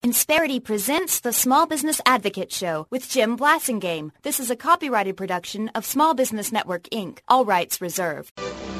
Insperity presents the Small Business Advocate Show with Jim Blasingame. This is a copyrighted production of Small Business Network, Inc. All rights reserved.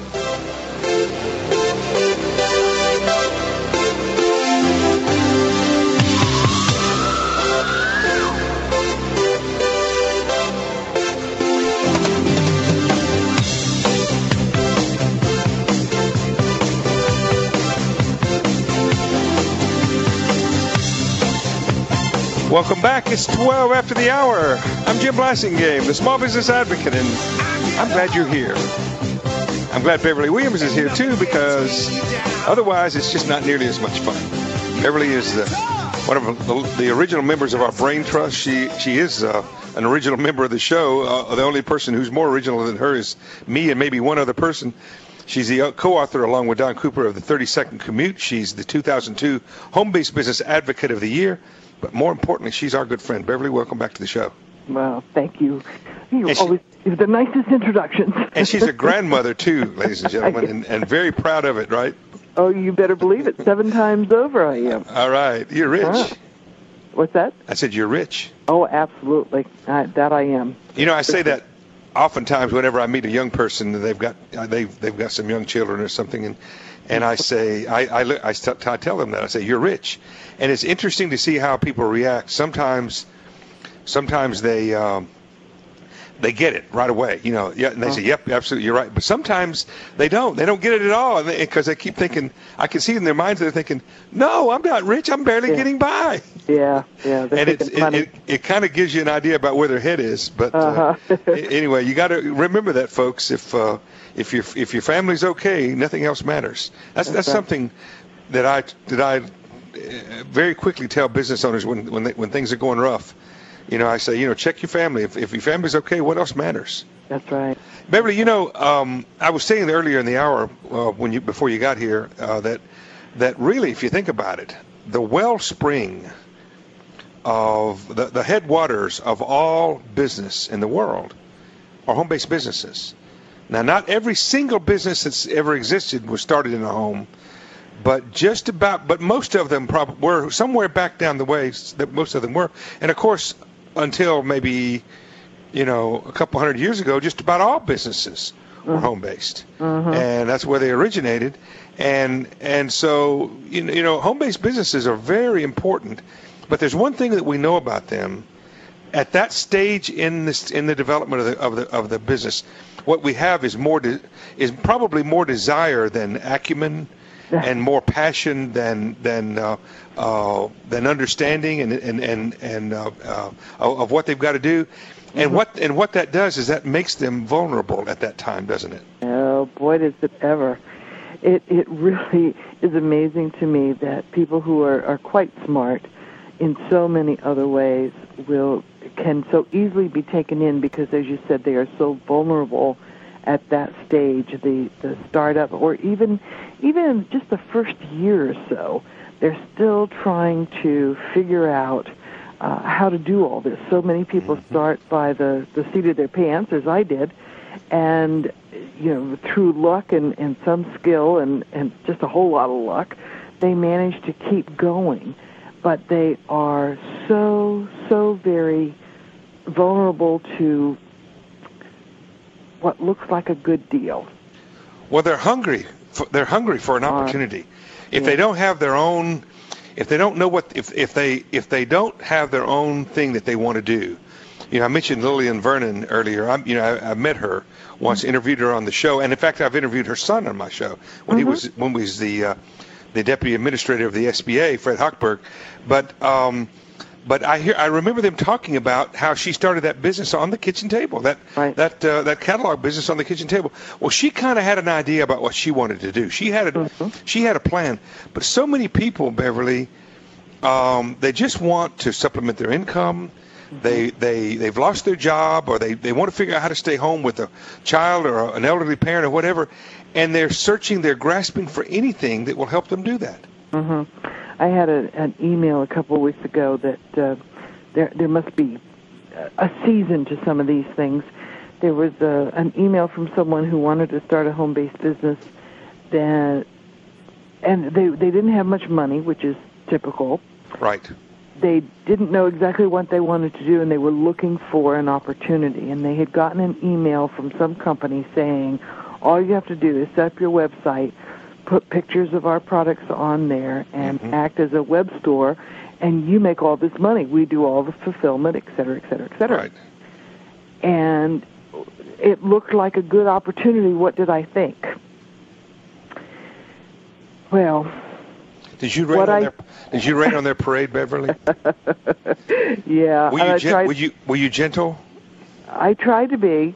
Welcome back. It's 12 after the hour. I'm Jim Blasingame, the Small Business Advocate, and I'm glad you're here. I'm glad Beverly Williams is here, too, because otherwise it's just not nearly as much fun. Beverly is one of the original members of our Brain Trust. She is an original member of the show. The only person who's more original than her is me and maybe one other person. She's the co-author, along with Don Cooper, of the 30-Second Commute. She's the 2002 Home-Based Business Advocate of the Year. But more importantly, she's our good friend. Beverly, welcome back to the show. Well, thank you. You always give the nicest introductions. And she's a grandmother, too, ladies and gentlemen, and very proud of it, right? Oh, you better believe it. 7 times over I am. All right. You're rich. What's that? I said you're rich. Oh, absolutely. That I am. You know, I say that oftentimes whenever I meet a young person, they've got some young children or something, and I say, I tell them that. I say, you're rich. And it's interesting to see how people react. Sometimes they get it right away, you know. Yeah, and they say, "Yep, absolutely, you're right." But sometimes they don't. They don't get it at all, because they keep thinking. I can see in their minds they're thinking, "No, I'm not rich. I'm barely getting by." Yeah. And it kind of gives you an idea about where their head is. But anyway, you got to remember that, folks. If your family's okay, nothing else matters. That's something that I very quickly tell business owners when things are going rough. You know, I say, check your family. If your family's okay, what else matters? That's right. Beverly, I was saying earlier in the hour before you got here that really, if you think about it, the wellspring of the headwaters of all business in the world are home-based businesses. Now, not every single business that's ever existed was started in a home. But most of them were somewhere back down the way that most of them were. And of course, until maybe, a couple hundred years ago, just about all businesses were home-based. And that's where they originated. And so, home-based businesses are very important. But there's one thing that we know about them. At that stage in the development of the business, what we have is probably more desire than acumen, and more passion than understanding and of what they've got to do, and what that does is that makes them vulnerable at that time, doesn't it? Oh boy, does it ever! It really is amazing to me that people who are quite smart in so many other ways can so easily be taken in because, as you said, they are so vulnerable at that stage, the startup, or even in just the first year or so, they're still trying to figure out how to do all this. So many people start by the seat of their pants, as I did, and through luck and some skill and just a whole lot of luck, they manage to keep going. But they are so very vulnerable to what looks like a good deal. Well, they're hungry. They're hungry for an opportunity. If they don't have their own, if they don't know if they don't have their own thing that they want to do. I mentioned Lillian Vernon earlier. I met her once, interviewed her on the show, and in fact, I've interviewed her son on my show when he was the deputy administrator of the SBA, Fred Hochberg. But I remember them talking about how she started that business on the kitchen table, that catalog business on the kitchen table. Well, she kind of had an idea about what she wanted to do. She had a plan. But so many people, Beverly, they just want to supplement their income. They've lost their job, or they want to figure out how to stay home with a child or an elderly parent or whatever, and they're grasping for anything that will help them do that. I had an email a couple of weeks ago that there must be a season to some of these things. There was an email from someone who wanted to start a home-based business, and they didn't have much money, which is typical. Right. they didn't know exactly what they wanted to do, and they were looking for an opportunity. And they had gotten an email from some company saying, all you have to do is set up your website, put pictures of our products on there, and act as a web store, and you make all this money. We do all the fulfillment, et cetera, et cetera, et cetera. Right. And it looked like a good opportunity. What did I think? Well, did you rain on their parade, Beverly? Yeah. Were you gentle? I tried to be,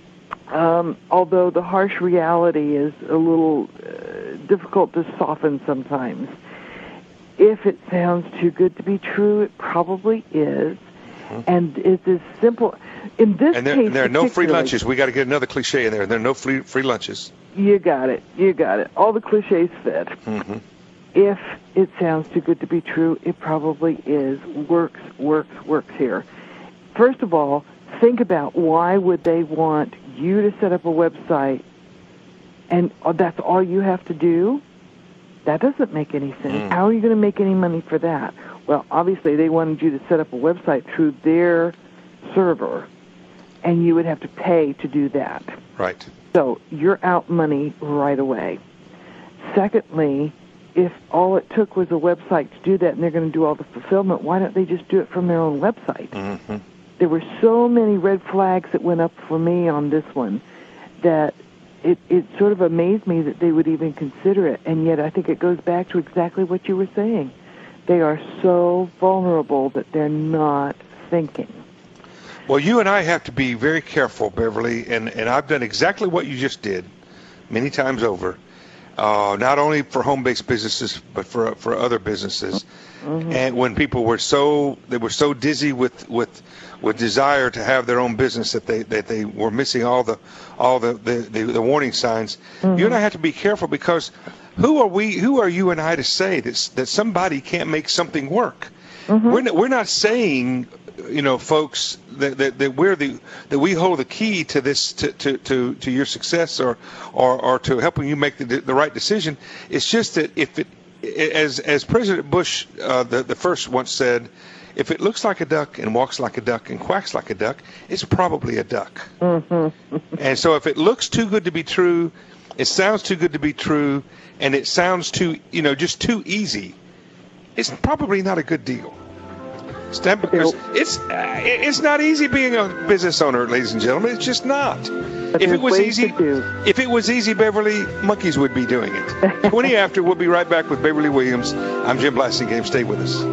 although the harsh reality is a little difficult to soften sometimes. If it sounds too good to be true, it probably is. And it's as simple. In this case, and there are no free lunches. We got to get another cliche in there. There are no free lunches. You got it. All the cliches fit. If it sounds too good to be true, it probably is. Works here. First of all, think about why would they want you to set up a website and that's all you have to do? That doesn't make any sense. How are you going to make any money for that? Well, obviously they wanted you to set up a website through their server, and you would have to pay to do that. Right. So you're out money right away. Secondly, if all it took was a website to do that and they're going to do all the fulfillment, why don't they just do it from their own website? There were so many red flags that went up for me on this one that it sort of amazed me that they would even consider it. And yet I think it goes back to exactly what you were saying. They are so vulnerable that they're not thinking. Well, you and I have to be very careful, Beverly, and I've done exactly what you just did many times over, not only for home-based businesses, but for other businesses. And when people were so dizzy with desire to have their own business that they were missing all the warning signs. You and I have to be careful, because who are you and I to say that somebody can't make something work? We're not saying, folks, that we hold the key to this to your success or to helping you make the right decision. It's just that if it, as President Bush the first once said, if it looks like a duck and walks like a duck and quacks like a duck, it's probably a duck. And so if it looks too good to be true, it sounds too good to be true, and it sounds too, just too easy, it's probably not a good deal. Because it's not easy being a business owner, ladies and gentlemen. It's just not. If it was easy, Beverly, monkeys would be doing it. 20 after, we'll be right back with Beverly Williams. I'm Jim Blasingame. Stay with us.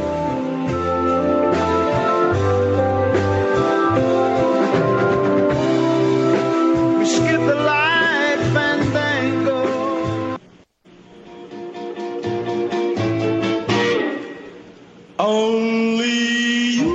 Only you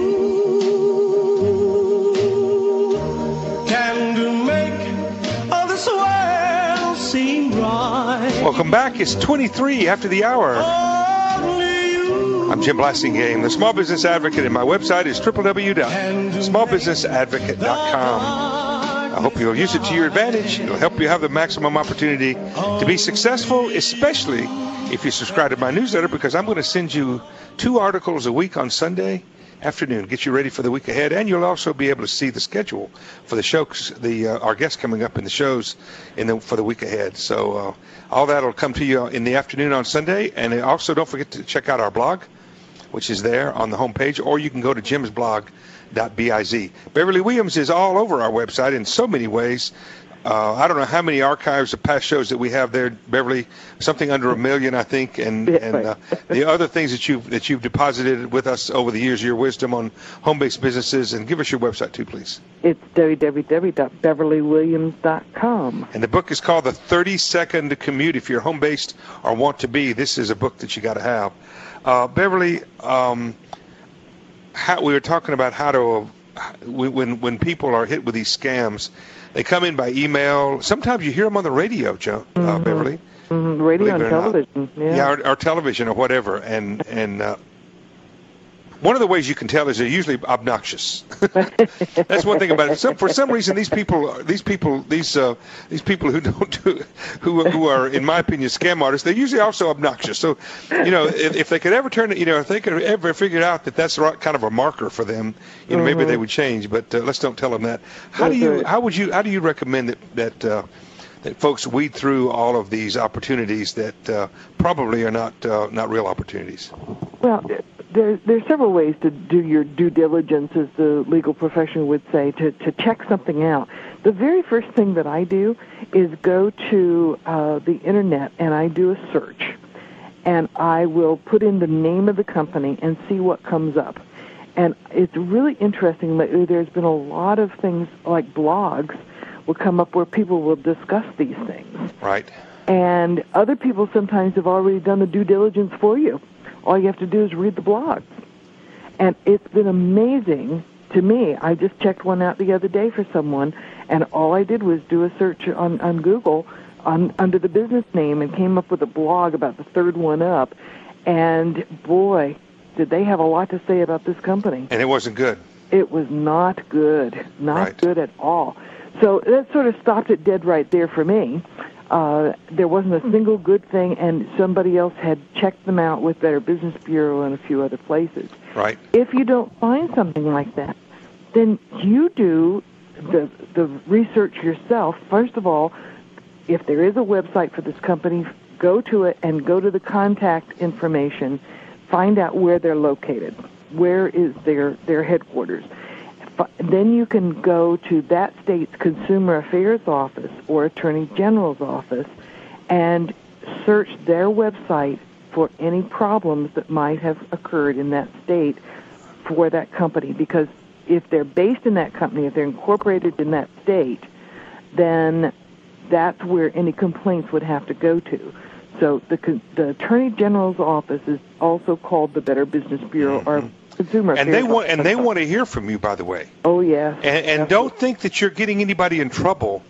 can make all this world seem right. Welcome back. It's 23 after the hour. I'm Jim Blasingame, the Small Business Advocate, and my website is www.smallbusinessadvocate.com. I hope you'll use it to your advantage. It'll help you have the maximum opportunity to be successful, especially if you subscribe to my newsletter, because I'm going to send you 2 articles a week on Sunday afternoon. Get you ready for the week ahead, and you'll also be able to see the schedule for the shows, our guests coming up in the shows for the week ahead. So all that will come to you in the afternoon on Sunday, and also don't forget to check out our blog, which is there on the homepage, or you can go to jimsblog.biz. Beverly Williams is all over our website in so many ways. I don't know how many archives of past shows that we have there, Beverly. Something under 1 million, I think, and the other things that you've deposited with us over the years, your wisdom on home-based businesses. And give us your website too, please. It's www.beverlywilliams.com. And the book is called The 30-Second Commute. If you're home-based or want to be, this is a book that you got to have. Beverly, we were talking about how to when people are hit with these scams. They come in by email. Sometimes you hear them on the radio, Beverly. Radio and television. Yeah, or television or whatever. And one of the ways you can tell is they're usually obnoxious. That's one thing about it. For some reason, these people who don't do, who are, in my opinion, scam artists, they're usually also obnoxious. So, if they could ever if they could ever figure out that that's the right kind of a marker for them, maybe they would change. But let's don't tell them that. How do you recommend that folks weed through all of these opportunities that probably are not real opportunities? Well, there's several ways to do your due diligence, as the legal profession would say, to check something out. The very first thing that I do is go to the Internet and I do a search. And I will put in the name of the company and see what comes up. And it's really interesting. Lately, there's been a lot of things like blogs will come up where people will discuss these things. Right. And other people sometimes have already done the due diligence for you. All you have to do is read the blogs. And it's been amazing to me. I just checked one out the other day for someone, and all I did was do a search on Google under the business name and came up with a blog about the third one up. And boy, did they have a lot to say about this company. And it wasn't good. It was not good. Not good at all. So that sort of stopped it dead right there for me. There wasn't a single good thing, and somebody else had checked them out with Better Business Bureau and a few other places. Right. If you don't find something like that, then you do the research yourself. First of all, if there is a website for this company, go to it and go to the contact information. Find out where they're located. Where is their headquarters? Then you can go to that state's Consumer Affairs Office or Attorney General's office and search their website for any problems that might have occurred in that state for that company. Because if they're based in that company, if they're incorporated in that state, then that's where any complaints would have to go to. So the Attorney General's office is also called the Better Business Bureau or Consumer Affairs. And they want to hear from you, by the way. Oh yeah. And don't think that you're getting anybody in trouble.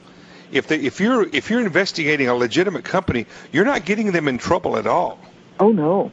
If you're investigating a legitimate company, you're not getting them in trouble at all. Oh no.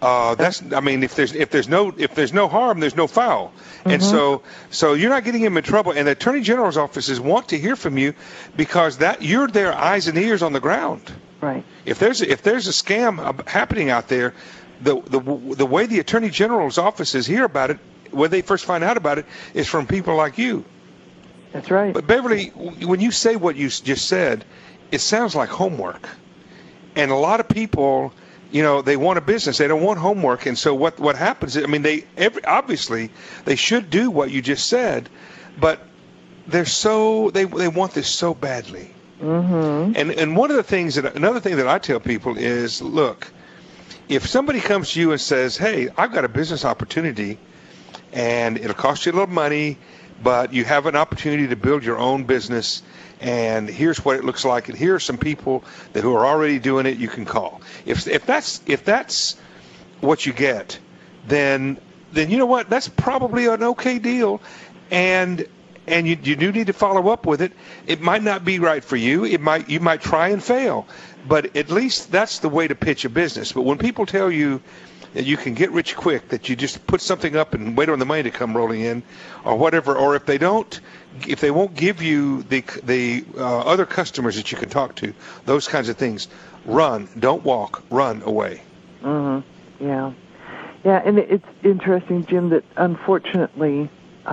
If there's no harm, there's no foul. And so you're not getting them in trouble. And the Attorney General's offices want to hear from you because that you're their eyes and ears on the ground. Right. If there's a scam happening out there, the way the Attorney General's offices hear about it, where they first find out about it, is from people like you. That's right. But Beverly, when you say what you just said, it sounds like homework. And a lot of people, they want a business. They don't want homework. And so what happens is, obviously they should do what you just said, but they want this so badly. Mm-hmm. And another thing that I tell people is, look, if somebody comes to you and says, hey, I've got a business opportunity and it'll cost you a little money, but you have an opportunity to build your own business, and here's what it looks like, and here are some people who are already doing it you can call. If that's what you get, then you know what? That's probably an okay deal, and you do need to follow up with it. It might not be right for you. You might try and fail, but at least that's the way to pitch a business. But when people tell you that you can get rich quick, that you just put something up and wait on the money to come rolling in, or whatever, or if they won't give you the other customers that you can talk to, those kinds of things, run, don't walk, run away. Mm-hmm. Yeah, and it's interesting, Jim, that unfortunately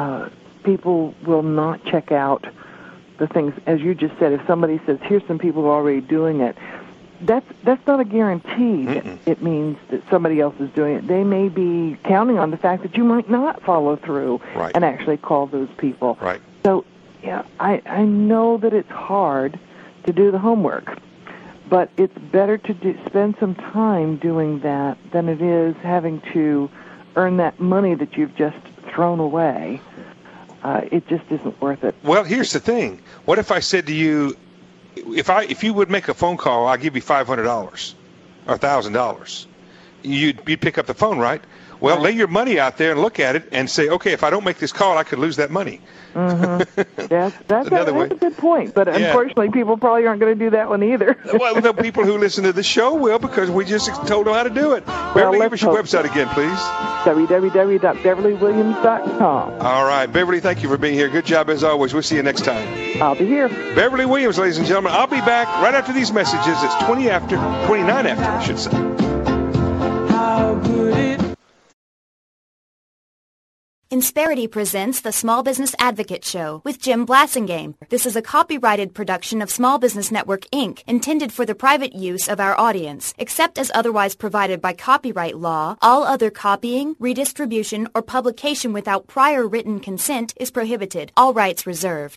people will not check out the things, as you just said. If somebody says, here's some people who are already doing it, that's not a guarantee that it means that somebody else is doing it. They may be counting on the fact that you might not follow through and actually call those people. Right. So, yeah, I know that it's hard to do the homework, but it's better to spend some time doing that than it is having to earn that money that you've just thrown away. It just isn't worth it. Well, here's the thing. What if I said to you, if you would make a phone call, I'll give you $500 or $1,000. You'd pick up the phone, right? Well, lay your money out there and look at it and say, okay, if I don't make this call, I could lose that money. Mm-hmm. That's Another a good point. But unfortunately, people probably aren't going to do that one either. Well, the people who listen to the show will, because we just told them how to do it. Beverly, give us your website again, please. www.beverlywilliams.com. All right. Beverly, thank you for being here. Good job as always. We'll see you next time. I'll be here. Beverly Williams, ladies and gentlemen. I'll be back right after these messages. It's 29 after, I should say. How good it Insperity presents the Small Business Advocate Show with Jim Blasingame. This is a copyrighted production of Small Business Network, Inc., intended for the private use of our audience. Except as otherwise provided by copyright law, all other copying, redistribution, or publication without prior written consent is prohibited. All rights reserved.